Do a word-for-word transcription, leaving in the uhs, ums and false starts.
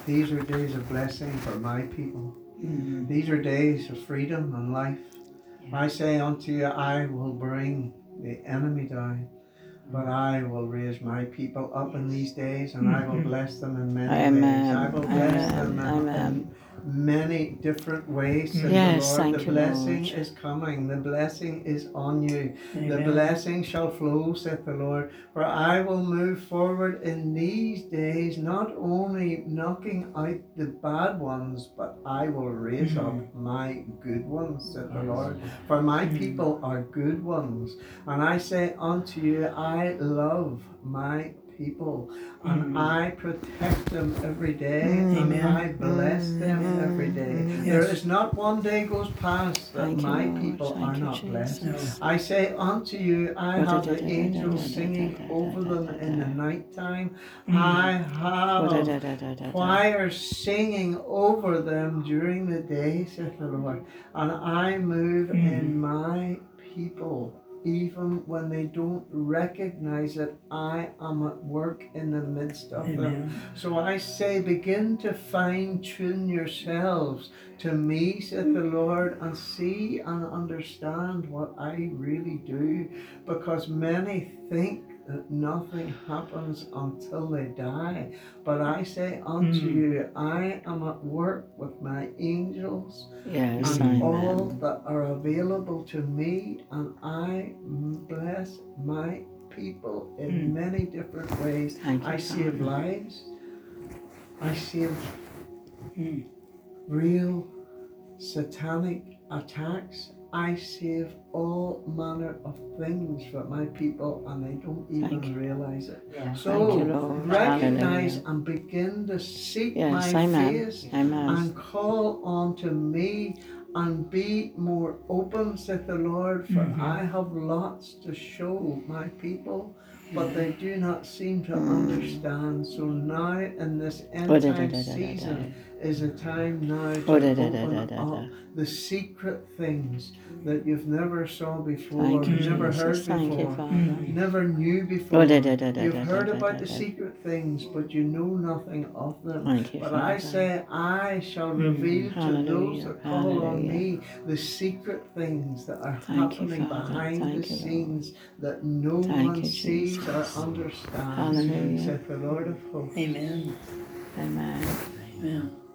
These are days of blessing for my people. Mm-hmm. These are days of freedom and life. Yeah. I say unto you, I will bring the enemy down, but I will raise my people up in these days, and I will bless them in many ways. I Amen. will bless Amen. them in, Amen. in many different ways, said Yes, the Lord. thank The you, blessing Lord. is coming. The blessing is on you. Amen. The blessing shall flow, saith the Lord. For I will move forward in these days, not only knocking out the bad ones, but I will raise Mhm. up my good ones, saith the Yes. Lord. For my Mhm. people are good ones. And I say unto you, I love my people, and Mhm. I protect them every day, Mm, and Amen. I bless them mm, every day. mm. There Yes. is not one day goes past that Thank you, my Lord. people Thank are you, not blessed. Jesus. No. I say unto you, I have the angels singing over them in the Mm. nighttime. Mhm. I have choirs singing over them during the day, saith the Lord. And I move Mhm. in my people. Even when they don't recognize it, I am at work in the midst of them. Amen. So I say, begin to fine tune yourselves to me, saith the Lord, and see and understand what I really do. Because many think that nothing happens until they die. But I say unto Mm. you, I am at work with my angels Yes, and all amen. that are available to me, and I bless my people in Mm. many different ways. Thank you, I save Father. lives. I save Mm. real satanic attacks. I save all manner of things for my people, and they don't even Thank you. realize it. Yeah. So Thank you, Lord. recognize Hallelujah. and begin to seek Yes, my amen. face Amen. and call on to me and be more open, saith the Lord, for Mhm. I have lots to show my people, but they do not seem to Mm. understand. So now in this end Oh, da, da, time da, da, da, season is a time now Oh, to da, da, da, da, open da, up da. the secret things that you've never saw before, Thank you, never Jesus. heard Thank you, before, Father. Mhm. never knew Oh, before. da, da, da, da, You've da, heard da, about da, the da. secret things, but you know nothing of them. Thank you, But I Father. say, I shall Mhm. reveal to those Hallelujah. that call on Hallelujah. me the secret things that are Thank you, happening Father. behind Thank the you, Lord. scenes that no Thank one you, sees or Jesus. understands, Hallelujah. saith the Lord of hosts. Amen. Amen. Amen.